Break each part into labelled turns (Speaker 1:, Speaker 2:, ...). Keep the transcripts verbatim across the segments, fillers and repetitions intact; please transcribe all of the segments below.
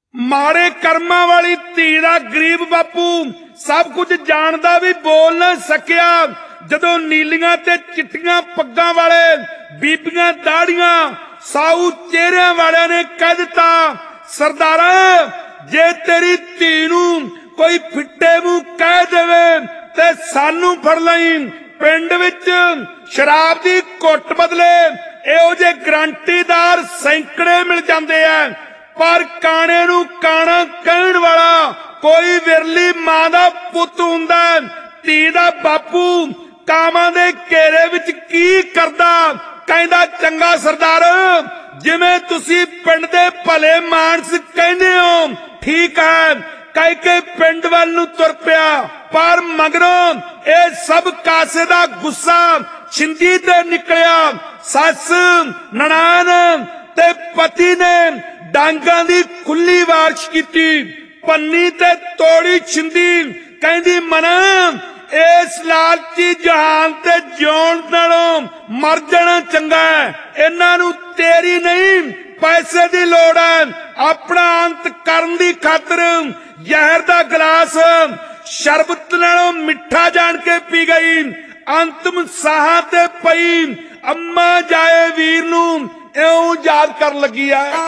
Speaker 1: माड़े कर्मां वाली धी दा गरीब बापू सब कुछ जानदा भी बोल ना सकिया। जदों नीलियां ते चिट्टियां पग्गां वाले बीबियां दाड़ियां साऊ चेहरियां वालियां ने कह दिता, सरदारा जे तेरी धी नूं कोई फिट्टे मुंह कह देवे ते सानू फड़ लई। पिंड विच शराब दी घुट बदले इहो जे गारंटीदार सैकड़े मिल जांदे आ, पर काने नू काना कहण वाला कोई विरली मां दा पुੱਤ हुंदा। धी दा बापू कामां दे घेरे विच की करदा, कहंदा चंगा सरदार जिवें तुसीं पिंड दे भले मानस कहंदे हो ठीक है, कह के पिंड वल नू तुर पिया। पर मगरों ये सब कासे दा गुस्सा छिंदी ते निकलिया। सस ननान ते पति ने डांगां दी खुली वारश कीती, पन्नी ते तोड़ी छिंदी, कहंदी मना इस लालची जहान ते जिउण नालों मर जाना चंगा है। इन्हां नूं तेरी नहीं पैसे दी लोड़ है। अपना अंत करन दी खातर जहर दा गिलास शरबत नालों मिठा जान के पी गई। अंतिम साहां ते पई अम्मा जाए वीर नूं इउं याद कर लगी है।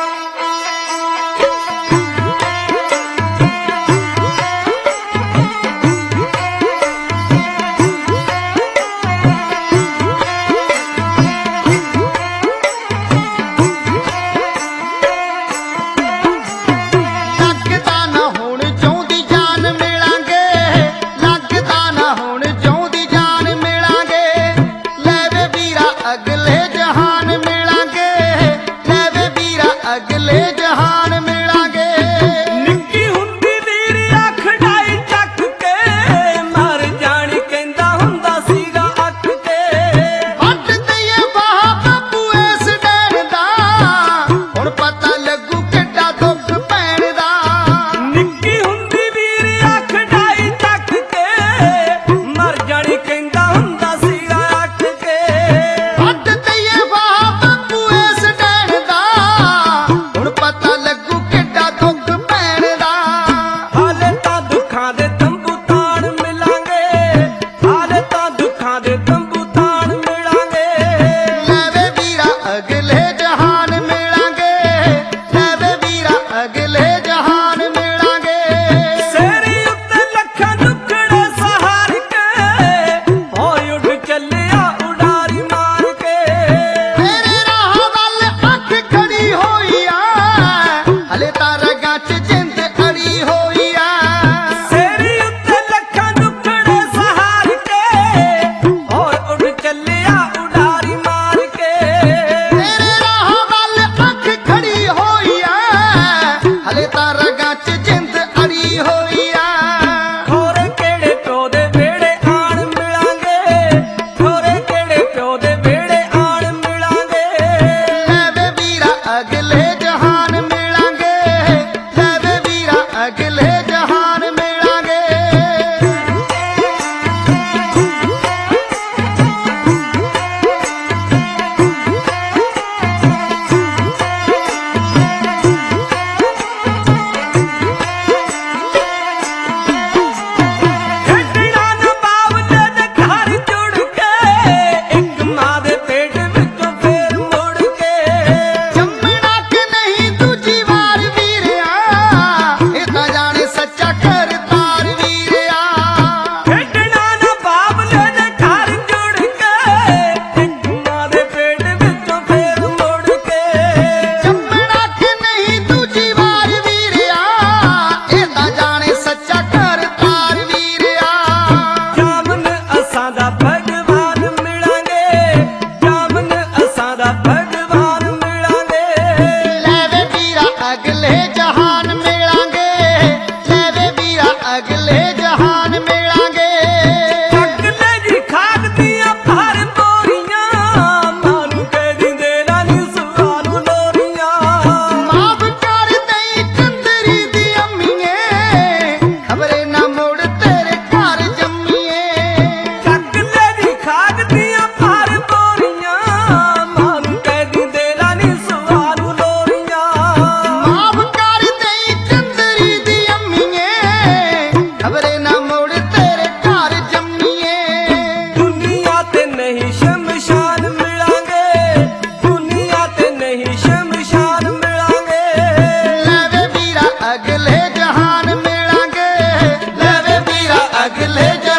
Speaker 2: ਅਗਲੇ